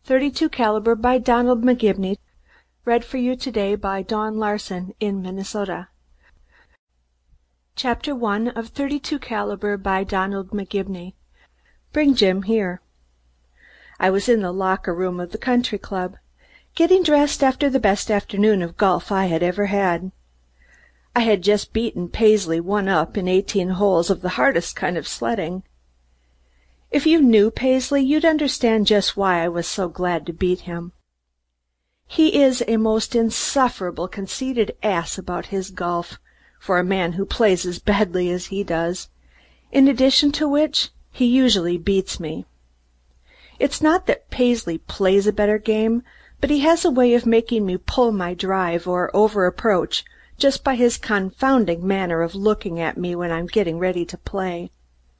.32 caliber by Donald McGivney. Read for you today by Dawn Larson in Minnesota. Chapter 1 of .32 caliber by Donald McGivney. Bring Jim here. I was in the locker room of the country club, getting dressed after the best afternoon of golf I had ever had. I had just beaten Paisley 1-up in 18 holes of the hardest kind of sledding. If you knew Paisley, you'd understand just why I was so glad to beat him. He is a most insufferable conceited ass about his golf, for a man who plays as badly as he does, in addition to which he usually beats me. It's not that Paisley plays a better game, but he has a way of making me pull my drive or over-approach just by his confounding manner of looking at me when I'm getting ready to play.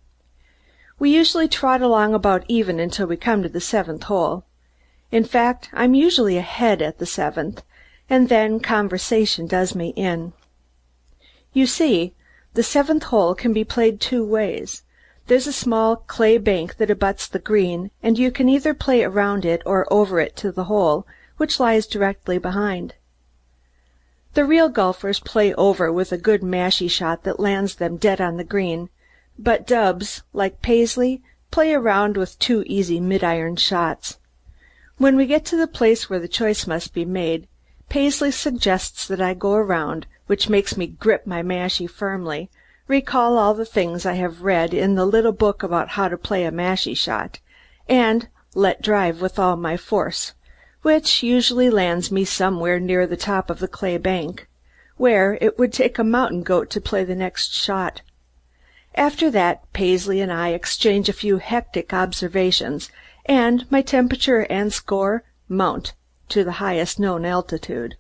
We usually trot along about even until we come to the 7th hole. In fact, I'm usually ahead at the 7th, and then conversation does me in. You see, the 7th hole can be played 2 ways. There's a small clay bank that abuts the green, and you can either play around it or over it to the hole, which lies directly behind. The real golfers play over with a good mashie shot that lands them dead on the green, but dubs, like Paisley, play around with 2 easy mid-iron shots. When we get to the place where the choice must be made, Paisley suggests that I go around, which makes me grip my mashie firmly, recall all the things I have read in the little book about how to play a mashie shot, and let drive with all my force, which usually lands me somewhere near the top of the clay bank, where it would take a mountain goat to play the next shot. After that, Paisley and I exchange a few hectic observations, and my temperature and score mount to the highest known altitude.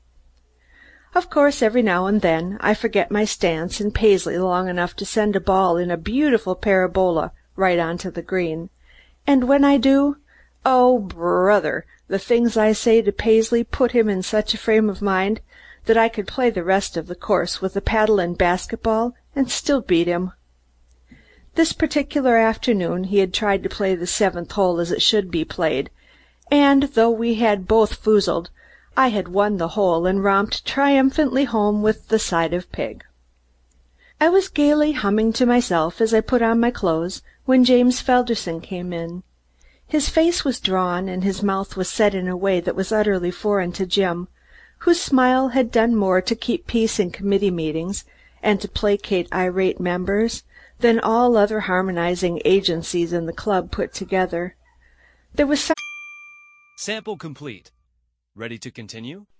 Of course, every now and then I forget my stance in Paisley long enough to send a ball in a beautiful parabola right onto the green, and when I do, oh, brother, the things I say to Paisley put him in such a frame of mind that I could play the rest of the course with a paddle and basketball and still beat him. This particular afternoon he had tried to play the 7th hole as it should be played, and though we had both foozled, I had won the hole and romped triumphantly home with the side of pig. I was gaily humming to myself as I put on my clothes when James Felderson came in. His face was drawn and his mouth was set in a way that was utterly foreign to Jim, whose smile had done more to keep peace in committee meetings and to placate irate members than all other harmonizing agencies in the club put together. There was some... Sample complete. Ready to continue?